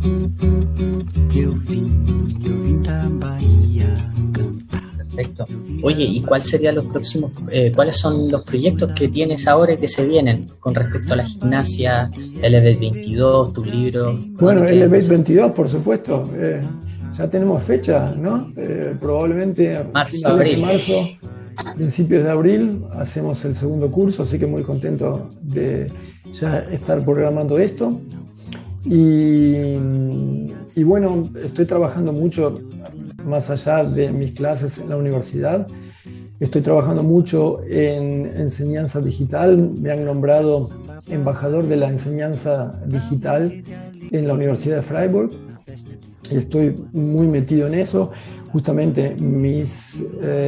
Perfecto. Oye, ¿y cuál serían los próximos, cuáles son los proyectos que tienes ahora y que se vienen con respecto a la gimnasia, Elevate 22, tu libro? Bueno, Elevate 22, por supuesto. Ya tenemos fecha, ¿no? Probablemente a finales de marzo, principios de abril, hacemos el segundo curso, así que muy contento de ya estar programando esto. Y bueno, estoy trabajando mucho más allá de mis clases en la universidad. Estoy trabajando mucho en enseñanza digital. Me han nombrado embajador de la enseñanza digital en la Universidad de Freiburg. Estoy muy metido en eso. Justamente mis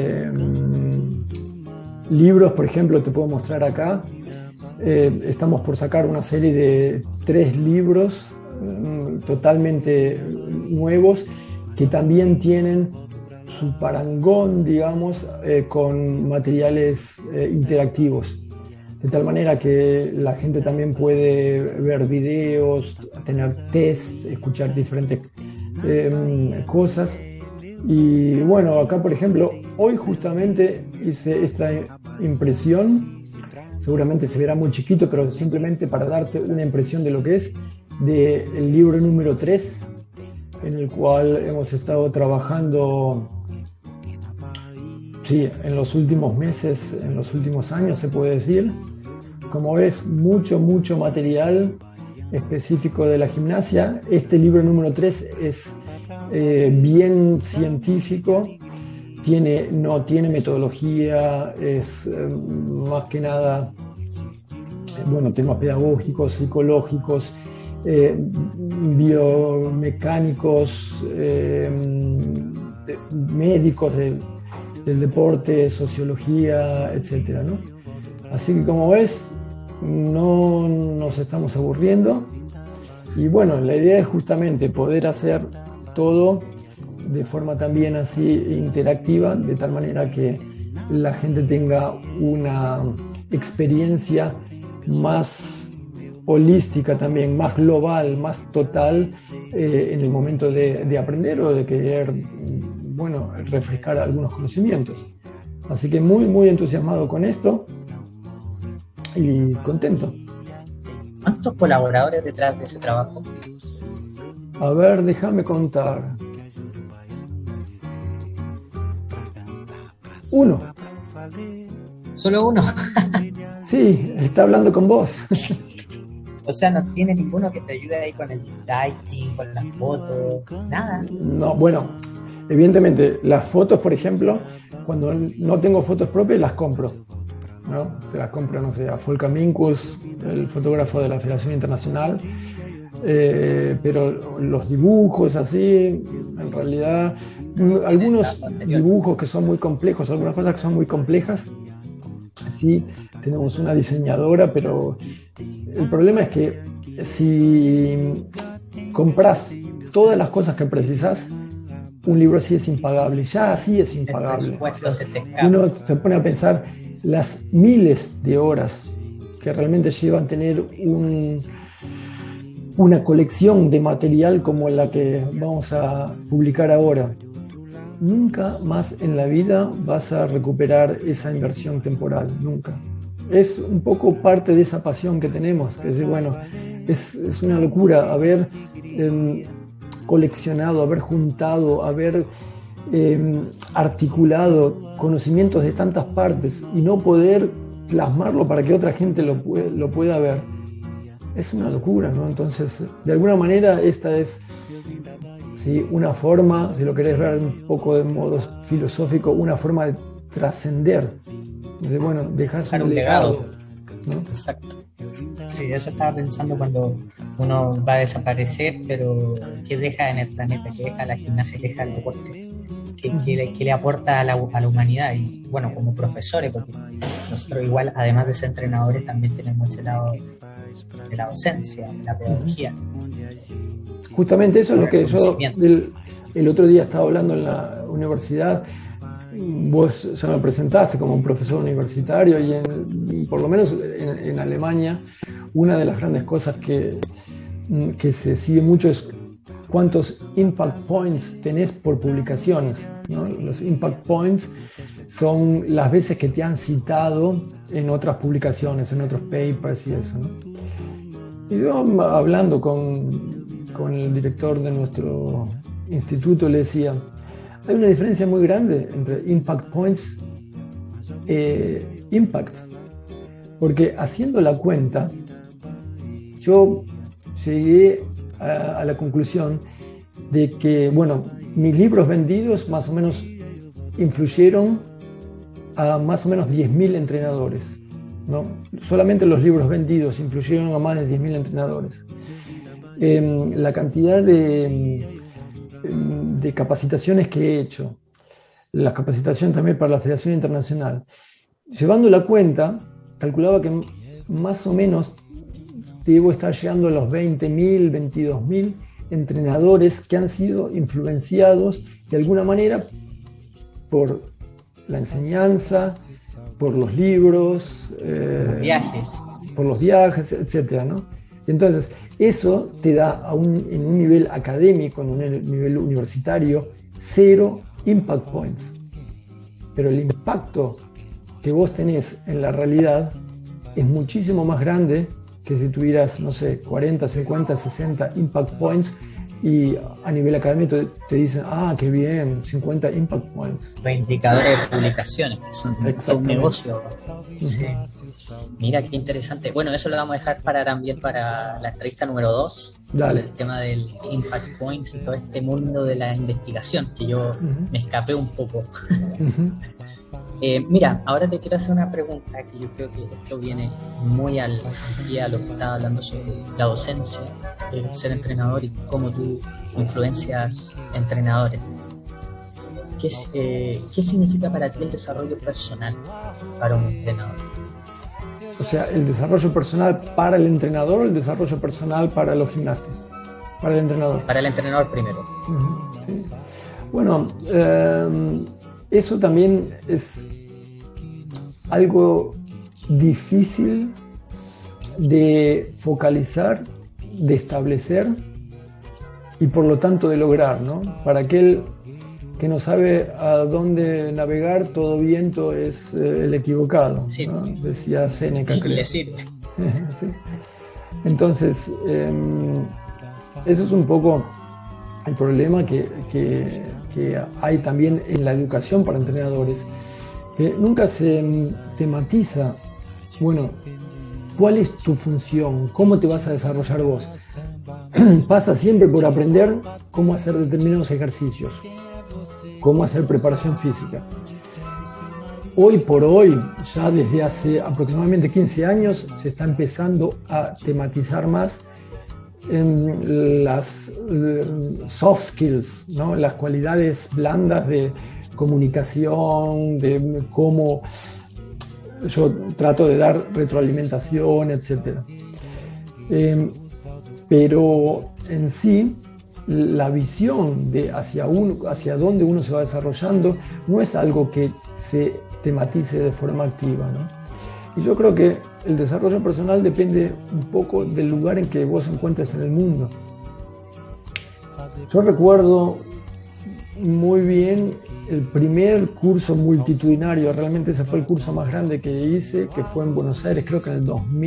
libros, por ejemplo, te puedo mostrar acá. Estamos por sacar una serie de 3 libros totalmente nuevos que también tienen su parangón, digamos, con materiales interactivos. De tal manera que la gente también puede ver videos, tener tests, escuchar diferentes cosas. Y bueno, acá por ejemplo, hoy justamente hice esta impresión. Seguramente se verá muy chiquito, pero simplemente para darte una impresión de lo que es del libro número 3, en el cual hemos estado trabajando en los últimos meses, en los últimos años se puede decir. Como ves, mucho material específico de la gimnasia. Este libro número 3 es bien científico, no tiene metodología, es más que nada temas pedagógicos, psicológicos, biomecánicos, médicos del deporte, sociología, etcétera, ¿no? Así que como ves, no nos estamos aburriendo y bueno, la idea es justamente poder hacer todo de forma también así interactiva, de tal manera que la gente tenga una experiencia más holística también, más global, más total en el momento de aprender o de querer, refrescar algunos conocimientos. Así que muy entusiasmado con esto y contento. ¿Cuántos colaboradores detrás de ese trabajo? A ver, déjame contar. 1. ¿Solo uno? Sí, está hablando con vos. O sea, no tiene ninguno que te ayude ahí con el typing, con las fotos, nada. No, bueno, evidentemente, las fotos, por ejemplo, cuando no tengo fotos propias, las compro, ¿no? Se las compro, no sé, a Volker Minkus, el fotógrafo de la Federación Internacional, pero los dibujos así, en realidad, algunos dibujos que son muy complejos, algunas cosas que son muy complejas, sí, tenemos una diseñadora, pero el problema es que si compras todas las cosas que precisas, un libro así es impagable, ya así es impagable. O sea, si uno se pone a pensar las miles de horas que realmente llevan tener una colección de material como la que vamos a publicar ahora, nunca más en la vida vas a recuperar esa inversión temporal, nunca. Es un poco parte de esa pasión que tenemos, que es una locura haber coleccionado, haber juntado, haber articulado conocimientos de tantas partes y no poder plasmarlo para que otra gente lo pueda ver. Es una locura, ¿no? Entonces, de alguna manera, esta es una forma, si lo querés ver un poco de modo filosófico, una forma de trascender. Entonces, dejas un legado, ¿no? Exacto. Sí, eso estaba pensando cuando uno va a desaparecer, pero ¿qué deja en el planeta? ¿Qué deja la gimnasia? ¿Qué deja el deporte? ¿Qué le aporta a la humanidad? Y como profesores, porque nosotros igual, además de ser entrenadores, también tenemos ese lado de la docencia, de la pedagogía. Justamente eso es lo que yo el otro día estaba hablando en la universidad. Vos ya me presentaste como un profesor universitario y por lo menos en Alemania una de las grandes cosas que se sigue mucho es cuántos impact points tenés por publicaciones, ¿no? Los impact points son las veces que te han citado en otras publicaciones, en otros papers y eso, ¿no? Y yo, hablando con el director de nuestro instituto, le decía, hay una diferencia muy grande entre impact points e impact, porque haciendo la cuenta yo llegué a la conclusión de que, bueno, mis libros vendidos más o menos influyeron a más o menos 10.000 entrenadores, ¿no? Solamente los libros vendidos influyeron a más de 10.000 entrenadores. La cantidad de capacitaciones que he hecho, las capacitaciones también para la Federación Internacional, llevando la cuenta, calculaba que más o menos debo estar llegando a los 20.000, 22.000 entrenadores que han sido influenciados de alguna manera por la enseñanza, por los libros, por los viajes, etcétera, ¿no? Entonces, eso te da en un nivel académico, en un nivel universitario, 0 impact points. Pero el impacto que vos tenés en la realidad es muchísimo más grande que si tuvieras, no sé, 40, 50, 60 impact points y a nivel académico te dicen, qué bien, 50 impact points. Los indicadores de publicaciones, que son un negocio. Sí. Mira, qué interesante. Bueno, eso lo vamos a dejar también para la entrevista número 2. Dale. El tema del impact points y todo este mundo de la investigación, que yo me escapé un poco. Mira, ahora te quiero hacer una pregunta que yo creo que esto viene muy al día a lo que estaba hablando sobre la docencia, el ser entrenador y cómo tú influencias entrenadores. ¿Qué significa para ti el desarrollo personal para un entrenador? O sea, ¿el desarrollo personal para el entrenador o el desarrollo personal para los gimnastas? Para el entrenador. Para el entrenador primero. Sí. Bueno, eso también es algo difícil de focalizar, de establecer y por lo tanto de lograr, ¿no? Para aquel que no sabe a dónde navegar, todo viento es el equivocado, sí, ¿no? Decía Séneca, creo. Le sirve. Sí. Entonces, eso es un poco el problema que hay también en la educación para entrenadores, que nunca se tematiza, bueno, ¿cuál es tu función? ¿Cómo te vas a desarrollar vos? Pasa siempre por aprender cómo hacer determinados ejercicios, cómo hacer preparación física. Hoy por hoy, ya desde hace aproximadamente 15 años, se está empezando a tematizar más en las soft skills, ¿no? Las cualidades blandas de comunicación, de cómo yo trato de dar retroalimentación, etc. Pero en sí, la visión de hacia dónde uno se va desarrollando no es algo que se tematice de forma activa, ¿no? Y yo creo que el desarrollo personal depende un poco del lugar en que vos encuentres en el mundo. Yo recuerdo muy bien el primer curso multitudinario, realmente ese fue el curso más grande que hice, que fue en Buenos Aires, creo que en el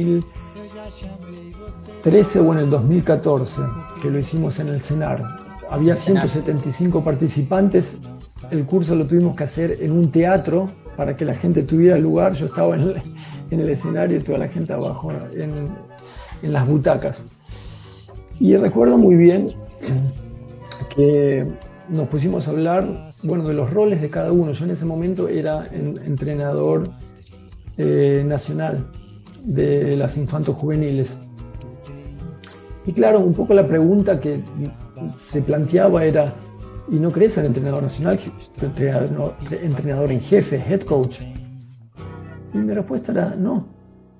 2013 o en el 2014, que lo hicimos en el CENAR. Había 175 participantes, el curso lo tuvimos que hacer en un teatro para que la gente tuviera lugar. Yo estaba en el escenario y toda la gente abajo en las butacas. Y recuerdo muy bien que nos pusimos a hablar, bueno, de los roles de cada uno. Yo en ese momento era entrenador nacional de las infantos juveniles. Y claro, un poco la pregunta que se planteaba era, ¿y no querés ser entrenador nacional, entrenador en jefe, head coach? Y mi respuesta era no.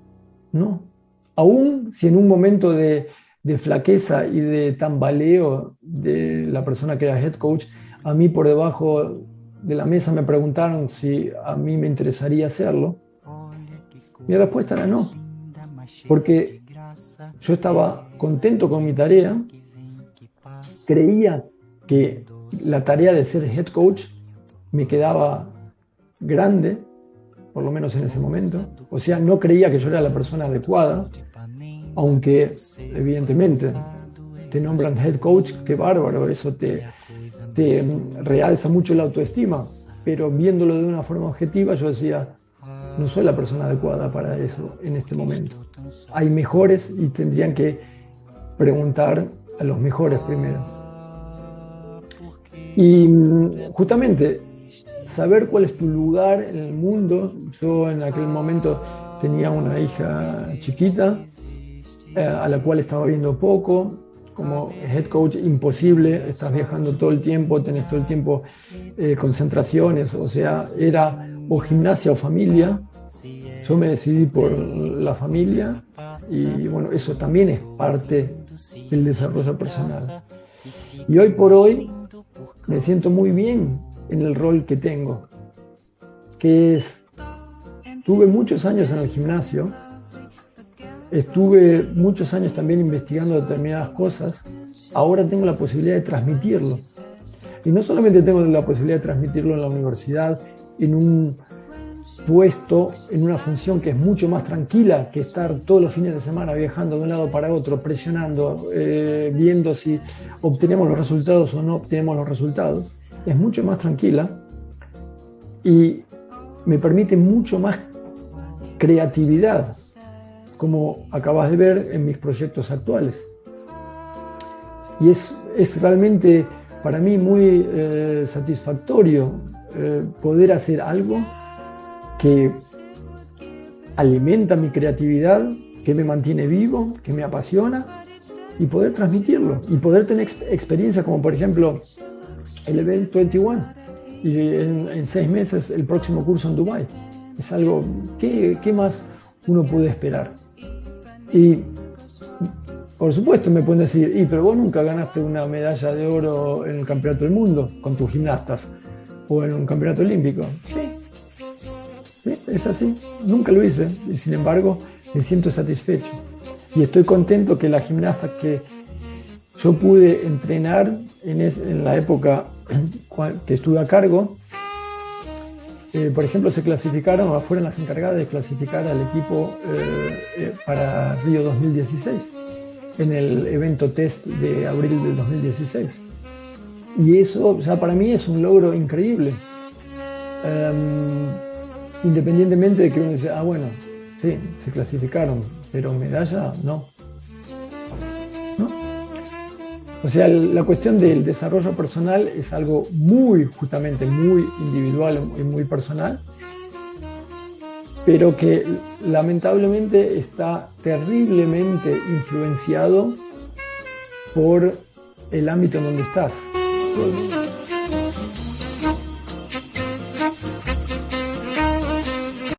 Aún si en un momento de flaqueza y de tambaleo de la persona que era head coach, a mí por debajo de la mesa me preguntaron si a mí me interesaría hacerlo, mi respuesta era no, porque yo estaba contento con mi tarea creía que la tarea de ser head coach me quedaba grande, por lo menos en ese momento. O sea, no creía que yo era la persona adecuada, aunque evidentemente te nombran head coach, qué bárbaro, eso te realza mucho la autoestima, pero viéndolo de una forma objetiva yo decía, no soy la persona adecuada para eso en este momento. Hay mejores y tendrían que preguntar a los mejores primero. Y justamente saber cuál es tu lugar en el mundo. Yo en aquel momento tenía una hija chiquita a la cual estaba viendo poco. Como head coach imposible, estás viajando todo el tiempo, tenés todo el tiempo concentraciones, o sea, era o gimnasia o familia. Yo me decidí por la familia y bueno, eso también es parte del desarrollo personal. Y hoy por hoy me siento muy bien en el rol que tengo, que es, tuve muchos años en el gimnasio, estuve muchos años también investigando determinadas cosas, ahora tengo la posibilidad de transmitirlo. Y no solamente tengo la posibilidad de transmitirlo en la universidad, en un puesto, en una función que es mucho más tranquila que estar todos los fines de semana viajando de un lado para otro, presionando, viendo si obtenemos los resultados o no obtenemos los resultados. Es mucho más tranquila y me permite mucho más creatividad, como acabas de ver en mis proyectos actuales. Y es realmente para mí muy satisfactorio poder hacer algo que alimenta mi creatividad, que me mantiene vivo, que me apasiona, y poder transmitirlo y poder tener experiencia como por ejemplo el Event 21 y en 6 meses el próximo curso en Dubái. Es algo, ¿qué más uno puede esperar? Y por supuesto me pueden decir, pero vos nunca ganaste una medalla de oro en el campeonato del mundo con tus gimnastas o en un campeonato olímpico. Sí, es así, nunca lo hice y sin embargo me siento satisfecho y estoy contento que las gimnastas que yo pude entrenar en la época que estuve a cargo, por ejemplo, se clasificaron o fueron las encargadas de clasificar al equipo para Río 2016, en el evento test de abril del 2016. Y eso, ya para mí es un logro increíble. Independientemente de que uno dice, bueno, sí, se clasificaron, pero medalla no. O sea, la cuestión del desarrollo personal es algo justamente muy individual y muy personal, pero que lamentablemente está terriblemente influenciado por el ámbito en donde estás.